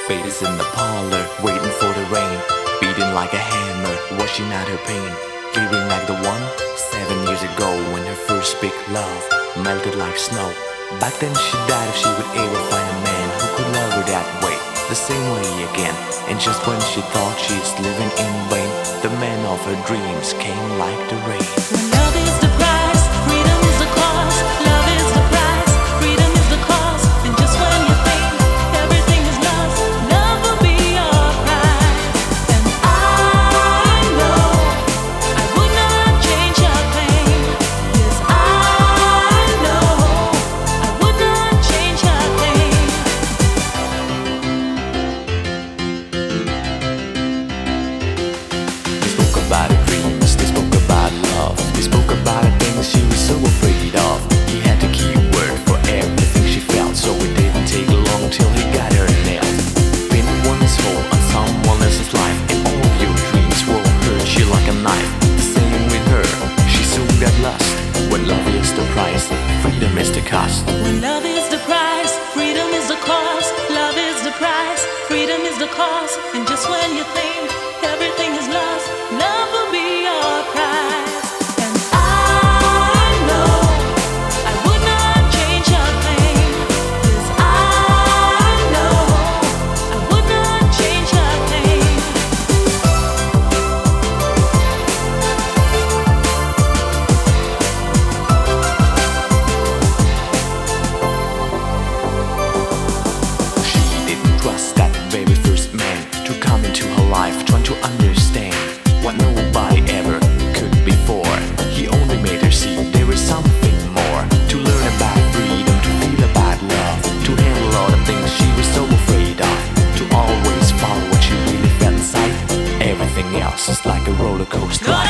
Fate is in the parlor, waiting for the rain, beating like a hammer, washing out her pain, feeling like the one 7 years ago when her first big love melted like snow. Back then she died if she would ever find a man who could love her that way, the same way again. And just when she thought she's living in vain, the man of her dreams came like the rain. When love is the price, freedom is the cost. Love is the price, freedom is the cost. And just when you think everything is lost, love will be your prize. And I know I would not change your pain. Yes, I know I would not change your pain. They spoke about her dreams, they spoke about love, they spoke about the things she was so afraid of. He had the key word for everything she felt, so it didn't take long till he got her nailed. Been once hole on someone else's life, and all your dreams will hurt you like a knife. The same with her, she soon got lost. When love is the price, freedom is the cost. When love is the price, freedom is the cost. Love is the price, freedom is the cost. And just when you think everything is lost, love will be your prize. And I know I would not change your pain. Yes, I know I would not change your pain. She didn't trust that very first man to come into her life, trying to understand what nobody ever could before. He only made her see there is something more, to learn about freedom, to feel about love, to handle all the things she was so afraid of, to always follow what she really felt inside. Everything else is like a roller coaster.